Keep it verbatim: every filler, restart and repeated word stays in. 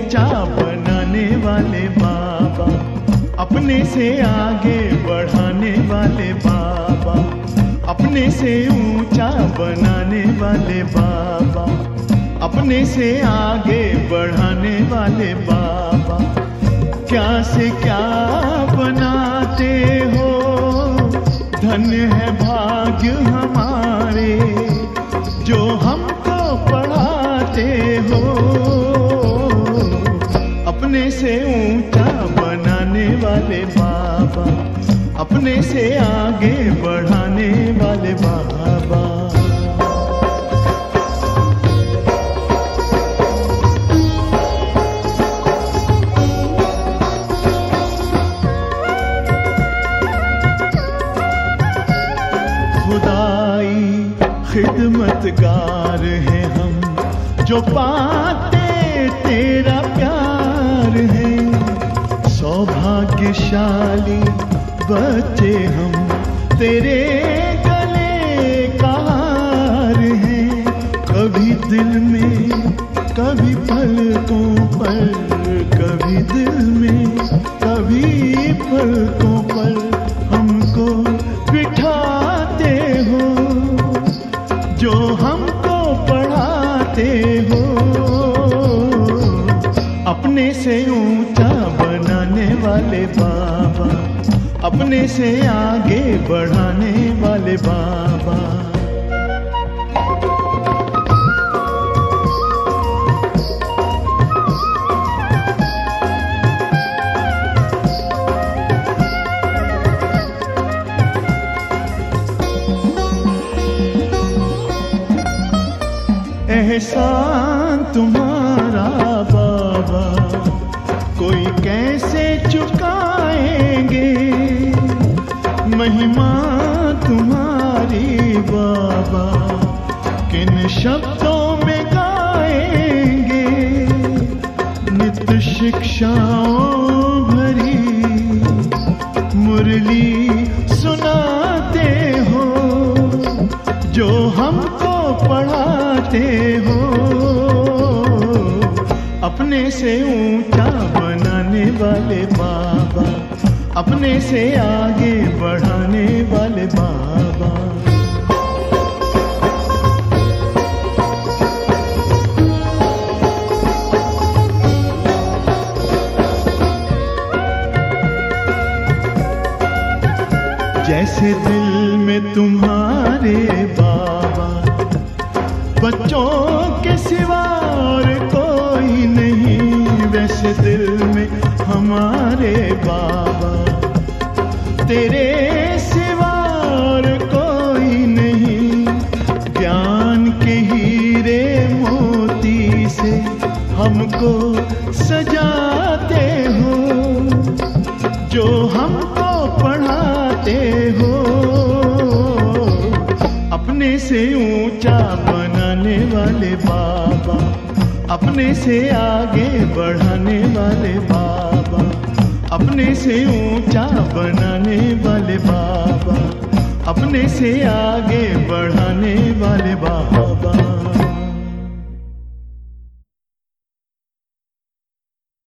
ऊंचा बनाने वाले बाबा, अपने से आगे बढ़ाने वाले बाबा, अपने से ऊंचा बनाने वाले बाबा, अपने से आगे बढ़ाने वाले बाबा। क्या से क्या बनाते हो, धन्य है भाग्य हमारे जो हमको पढ़ाते हो। अपने से ऊंचा बनाने वाले बाबा, अपने से आगे बढ़ाने वाले बाबा। खुदाई खिदमतगार हैं हम जो पाते तेरा प्यार है। सौभाग्यशाली बच्चे हम तेरे गले का हार हैं। कभी दिल में कभी पलकों पर, कभी दिल में कभी पलकों पर हमको बिठाते हो, जो हमको पढ़ाते हो। अपने से ऊंचा बनाने वाले बाबा, अपने से आगे बढ़ाने वाले बाबा। एहसान तुम्हारा बाबा कोई कैसे चुकाएंगे, महिमा तुम्हारी बाबा किन शब्दों में गाएंगे। नित्य शिक्षाओं भरी मुरली सुनाते हो, जो हमको पढ़ाते हो। अपने से ऊंचा बनाने वाले बाबा, अपने से आगे बढ़ाने वाले बाबा। जैसे दिल में तुम्हारे बाबा बच्चों के सिवा और कोई नहीं, वैसे दिल में हमारे बाबा तेरे सिवा और कोई नहीं। ज्ञान के हीरे मोती से हमको सजाते हो, जो हमको पढ़ाते हो। अपने से ऊंचा बनाने वाले बाबा, अपने से आगे बढ़ाने वाले बाबा, अपने से ऊंचा बनाने वाले बाबा, अपने से आगे बढ़ाने वाले बाबा।